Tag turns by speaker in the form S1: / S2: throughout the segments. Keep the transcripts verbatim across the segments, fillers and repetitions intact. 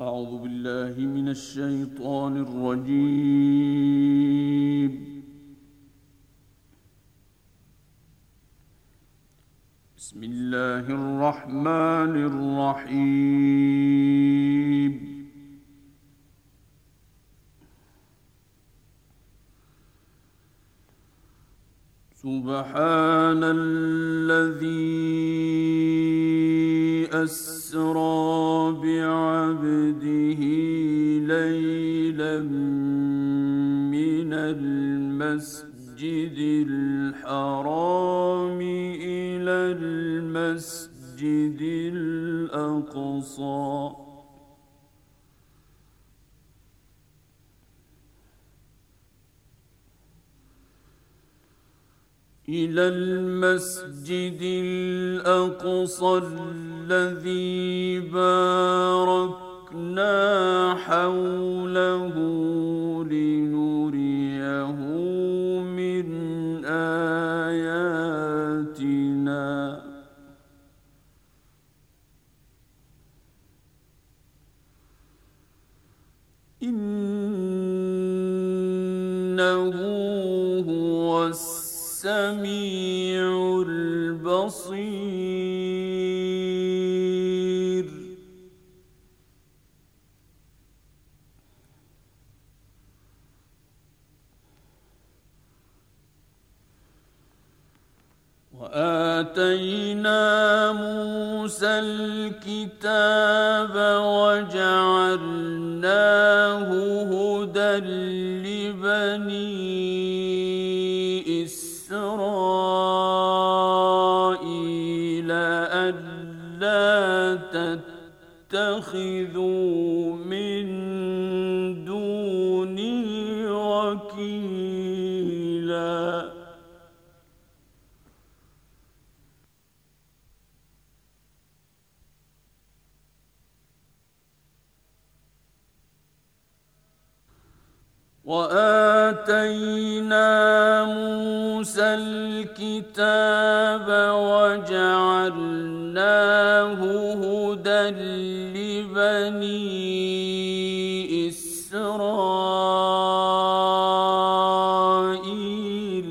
S1: أعوذ بالله من الشيطان الرجيم. بسم الله الرحمن الرحيم. سبحان الذي أسرى بعبده ليلا من المسجد الحرام إلى المسجد الأقصى إلى المسجد الأقصى الذي باركنا حوله لنريه من آياتنا إنه هو السميع البصير. وآتينا موسى الكتاب وجعلناه هدى لبني إسرائيل ألا تتخذوا من دوني وكيلا. وآتينا موسى الكتاب وجعلناه هدى لبني إسرائيل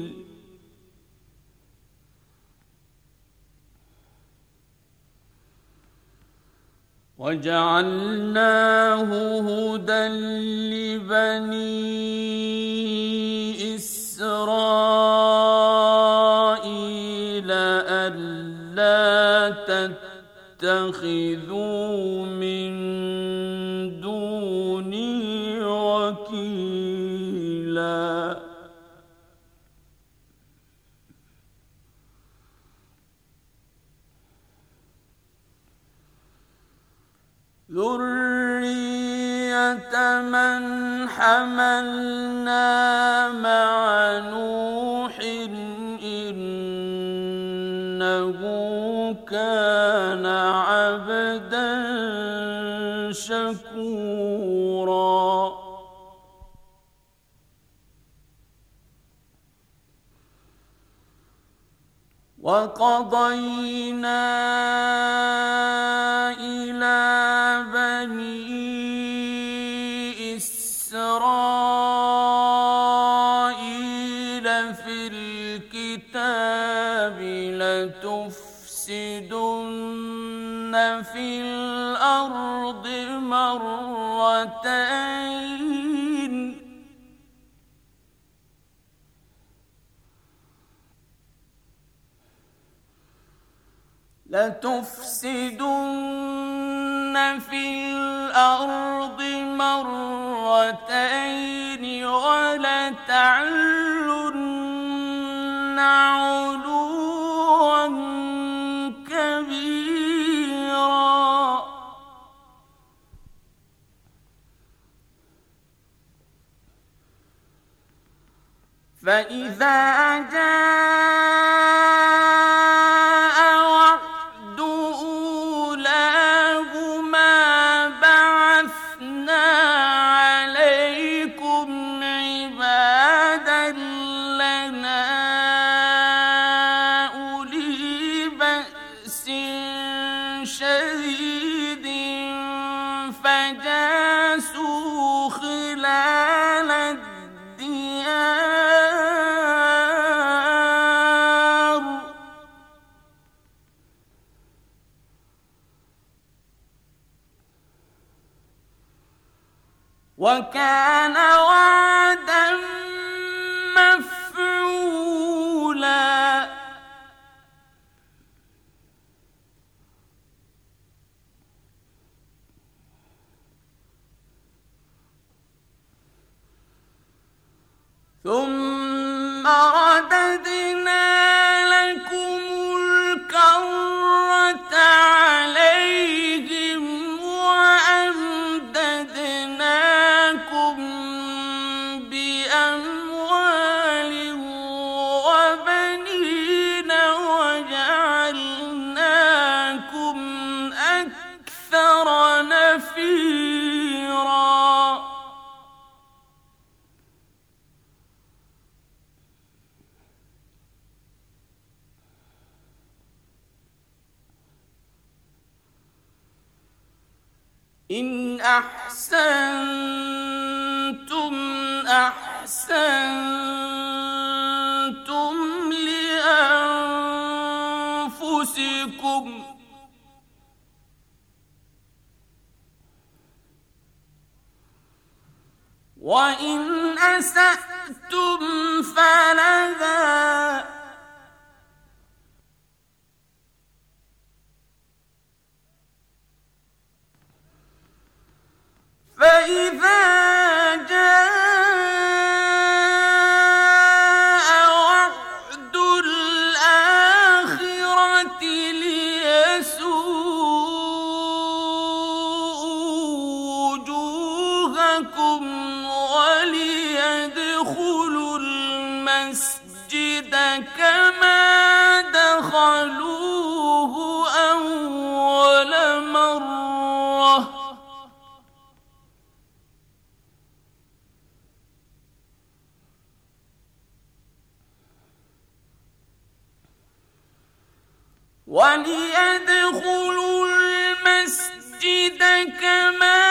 S1: وجعلناه هدى لبني إسرائيل ألا تتخذوا من دوني وكيلا. ذرية من حملنا مع نوح إنه كان عبدا شكورا. وقضينا إلى بني إسرائيل في الكتاب لتفسدن في الأرض مرتين لتفسدن في الأرض مرتين ولتعلن علوا كبيرا. فإذا جاء وعد أولاهما بعثنا عليكم عبادا لنا أولي بأس شديد فإذا فجاسوا خلال الديار وكان وعدا مفعولا ثم رددنا لكم الكرة عليهم وأمددناكم بأموال وبنين وجعلناكم أكثر نفيرا إن أحسنتم أحسنتم لأنفسكم وإن أسأتم فلها فإذا جاء وعد الآخرة ليسوءوا وجوهكم وليدخلوا المسجد كما دخلوه أول مرة وليدخلوا المسجد كما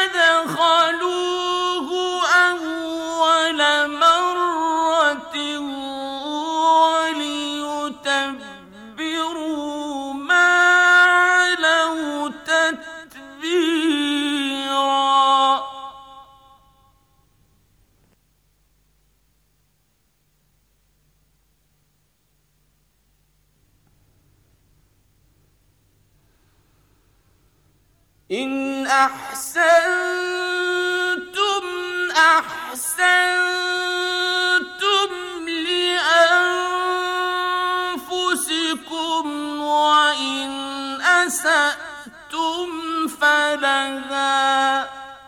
S1: دخلوه أول مرة وليتبروا ما علوا تتبيرا إن أحسنتم أحسنتم لأنفسكم وإن أسأتم فلها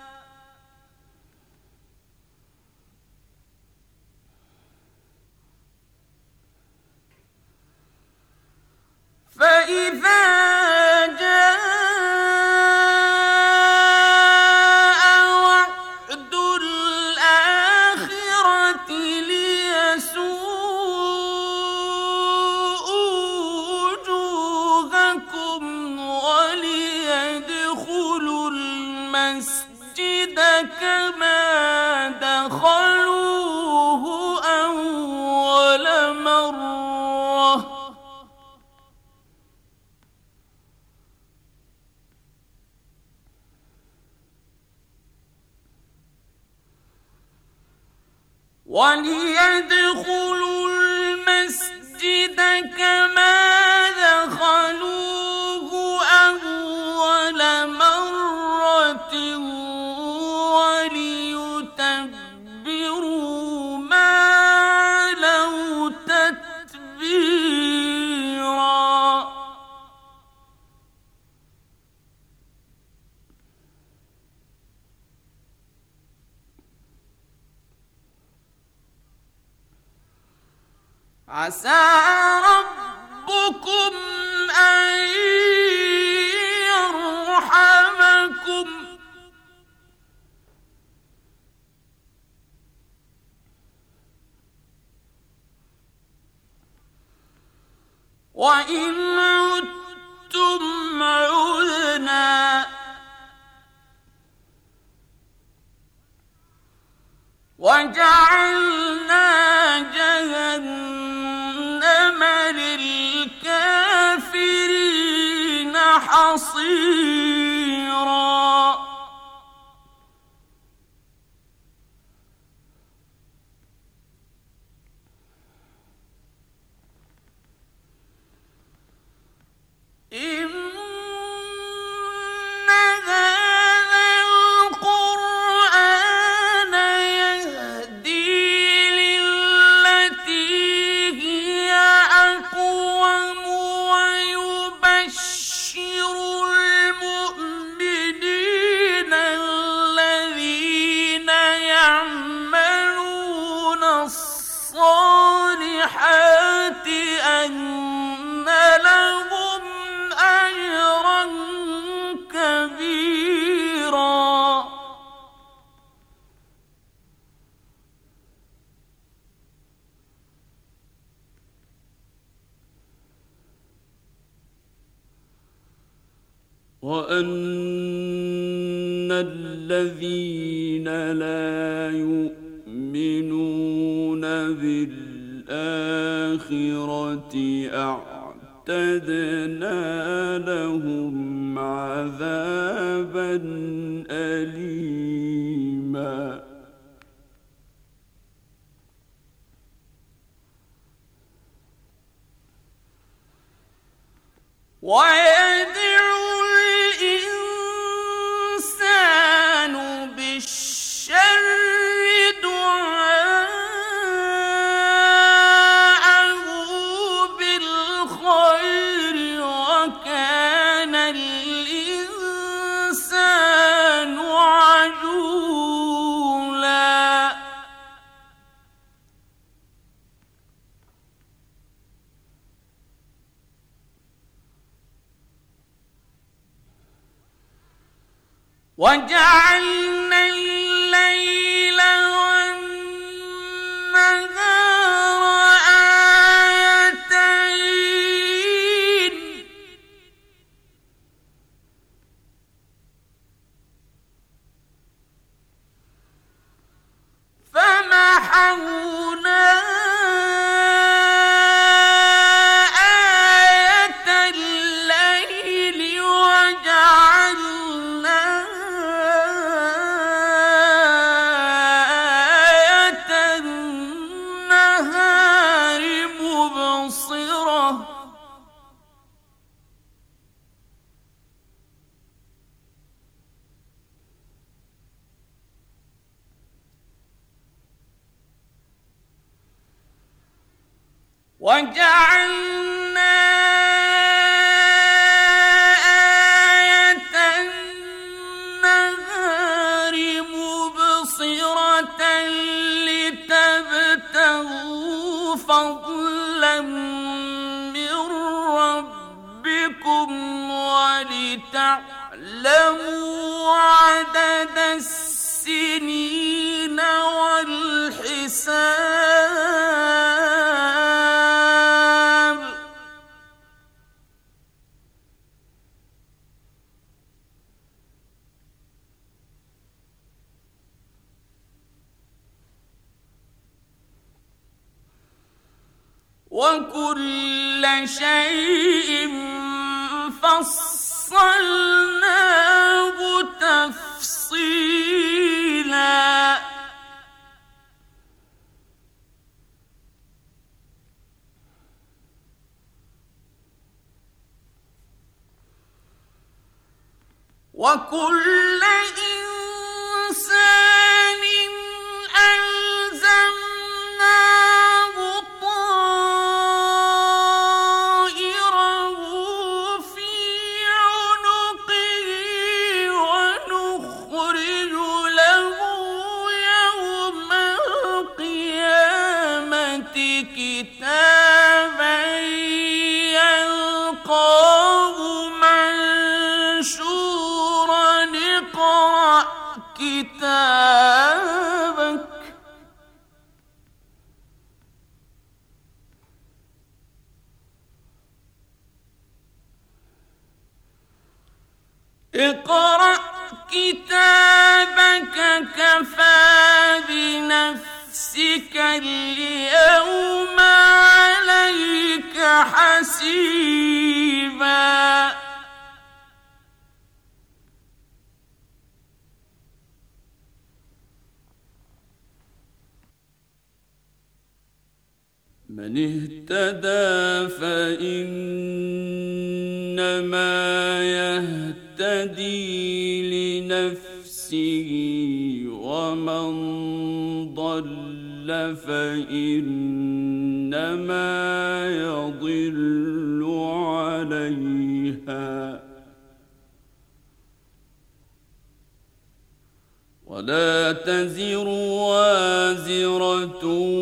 S1: فإذا كما دخلوه أول مرة وليدخلوا المسجد كما دخلوه أول مرة وليتبروا ما علوا تتبيرا عسى ربكم أن يرحمكم وإن عدتم عدنا وجعلنا جهنم للكافرين حصيرا إن وأن الذين لا يؤمنون بالآخرة أعتدنا لهم عذابا أليما ويدعو الإنسان بالشر دعاءه بالخير وكان الإنسان عجولا وجعلنا الليل والنهار آيتين فمحونا آية الليل وجعلنا وجعلنا آية النهار مبصرة لتبتغوا فضلا من ربكم ولتعلموا عدد السنين والحساب وكل شيء فصلناه تفصيلا وكل إنسان ألزمناه طائره في عنقه ونخرج له يوم القيامة كتابا يلقاه منشورا اقرأ كتابك اقرأ كتابك كفى بنفسك نفسك اليوم عليك حسيبا من اهتدى فإنما يهتدي لنفسه ومن ضل فإنما يضل عليها ولا تزر وازرة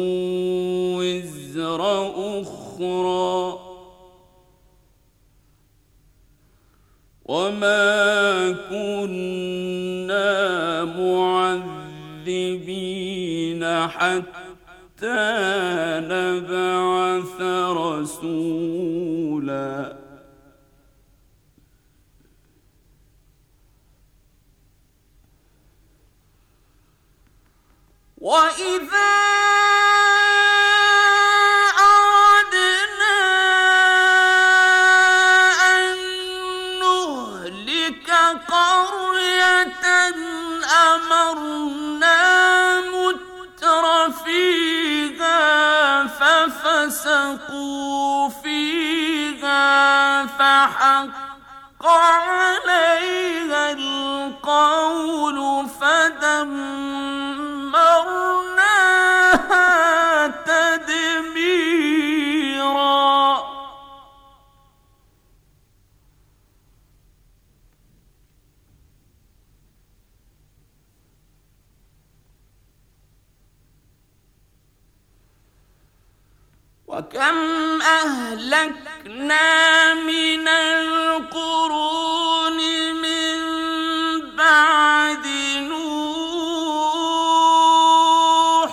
S1: وزر أخرى وما كنا معذبين حتى نبعث رسولا وإذا أردنا أن نهلك قرية أمرنا متر فيها ففسقوا فيها فحق عليها القول فدمرناها تدميرا وكم أهلكنا من القرون من بعد نوح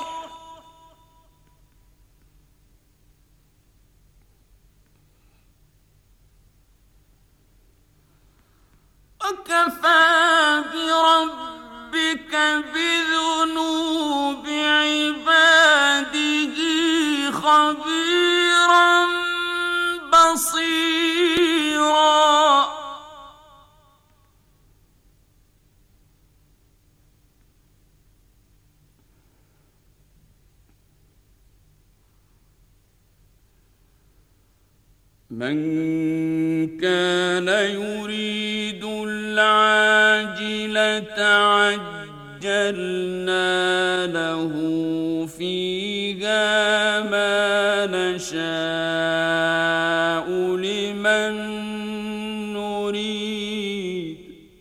S1: وكفى بربك بذنوب عباده خبيرا بصيرا من كان يريد العاجلة عجلنا له فيها ما نشاء لمن نريد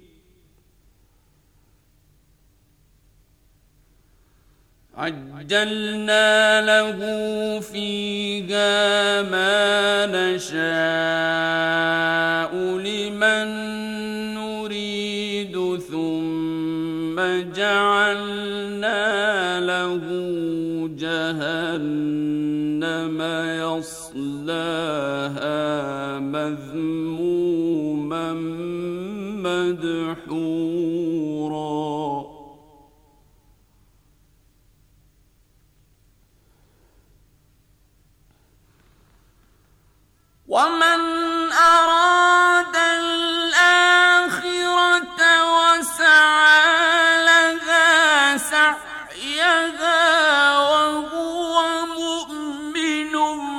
S1: عجلنا له فيها ما نشاء لمن نريد ثم جعلنا له جهنم يصلاها مذموما مدحورا ومن أراد الآخرة وسعى لها سعيها وهو مؤمن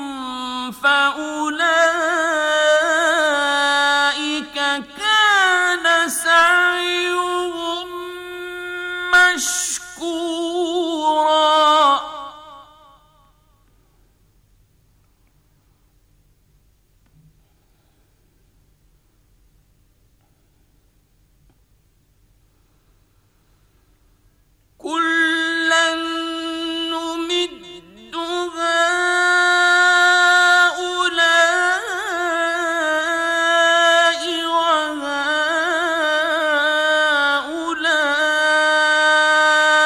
S1: فأولئك كان سعيهم مشكورا كلا نمد هؤلاء وهؤلاء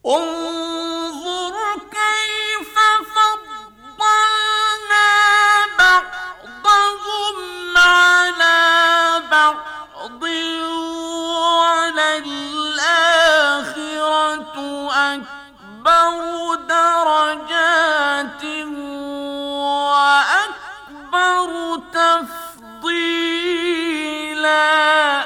S1: انظر كيف فضلنا بعضهم على بعض وللآخرة أكبر درجات وأكبر تفضيلا.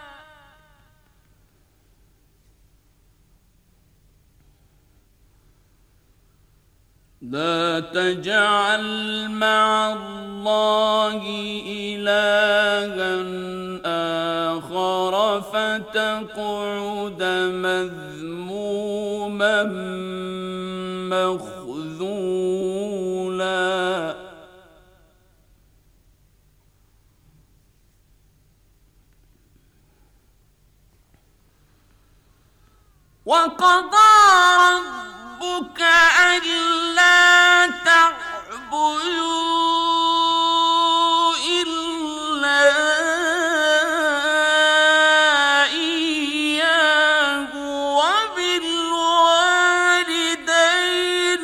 S1: لا تجعل مع الله إلها آخر فتقعد مذموما مخذولا. وقضى ربك ألا تعبدوا إلا إياه وبالوالدين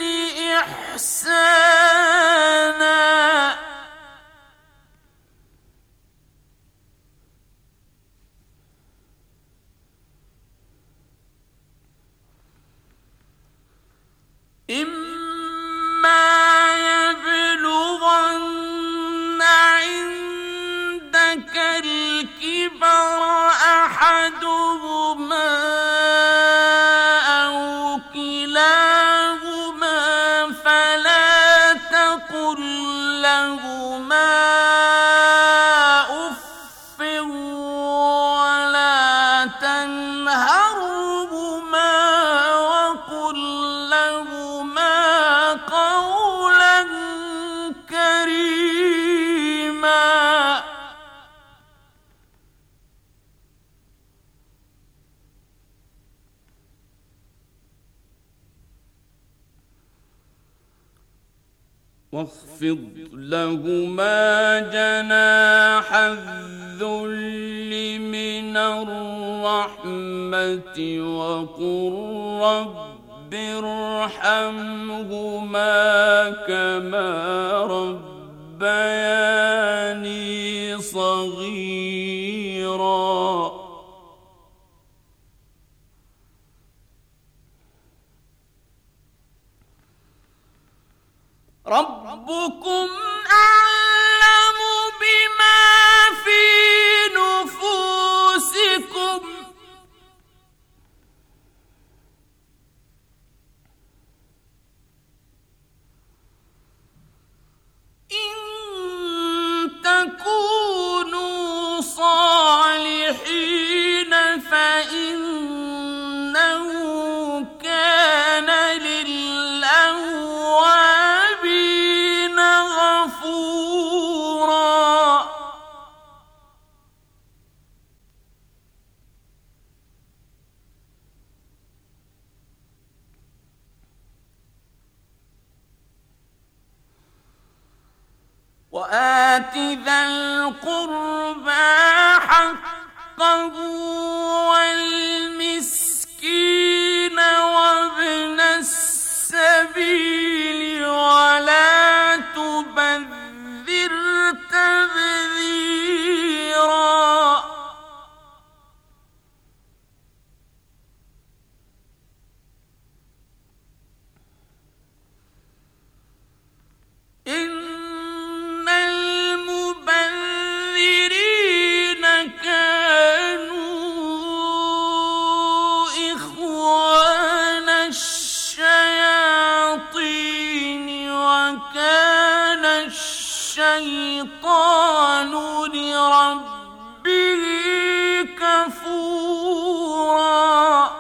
S1: إحسانا. إما يبلغن عندك الكبر أحدهما أو كلاهما فلا تقل لهما أف ولا تنهرهما وقل لهما قولا كريما. واخفض لهما جناح الذل من الرحمة وقل رب ارحمهما كما ربياني صغيرا. ربكم أعلم بما في نفوسكم إن تكونوا صالحين فإنه كان للأوابين غفورا. وآت ذا القربى حقه والمسكين وابن السبيل ولا تبذر تبذيرا. إن المبذرين كانوا إخوان الشياطين وكان الشيطان لربه كفورا.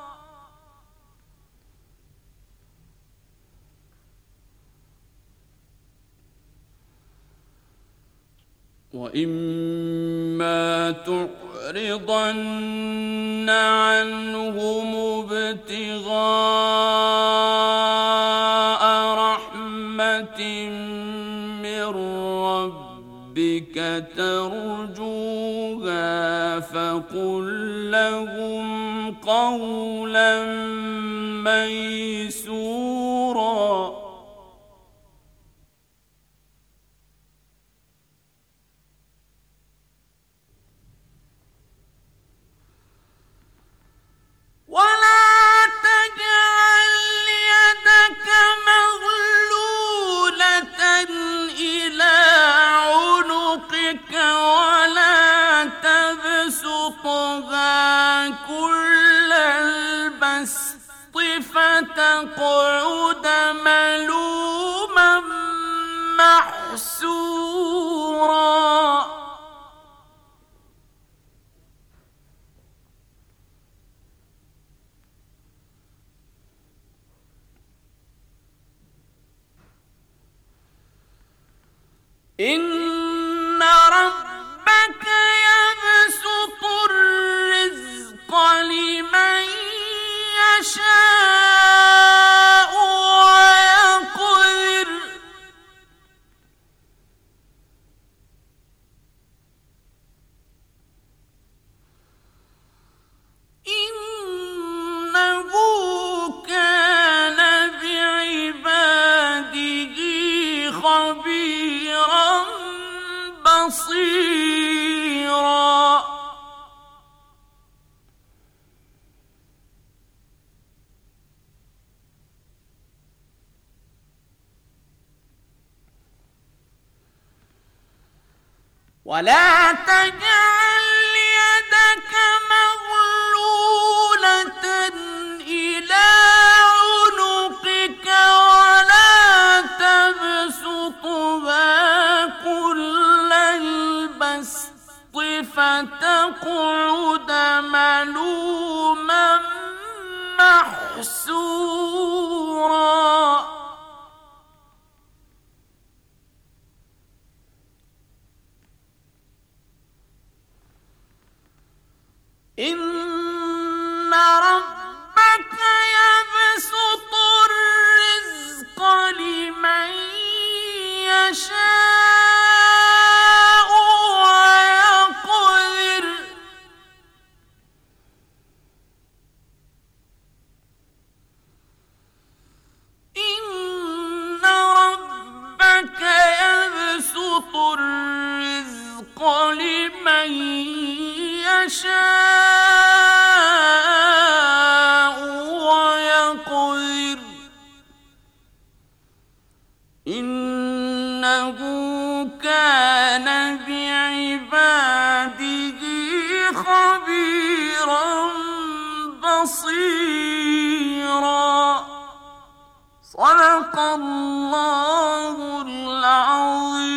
S1: وإما تعرضن عنهم ابتغاء رحمة من ربك ترجوها فقل لهم قولا ميسورا ولا تجعل يدك مغلولة إلى عنقك ولا تبسطها كل البسط فتقعد ملوما محسورا إن ربك يبسط الرزق لمن يشاء ويقدر إنه كان بعباده خبيرا بصيرا ولا تجعل يدك مغلولة إلى عنقك ولا تبسطها كل البسط فتقعد ملوما محسورا إن ربك يبسط الرزق لمن يشاء ويقدر إن ربك يبسط الرزق لمن يشاء ويقدر إنه كان بعباده خبيرا بصيرا صدق الله العظيم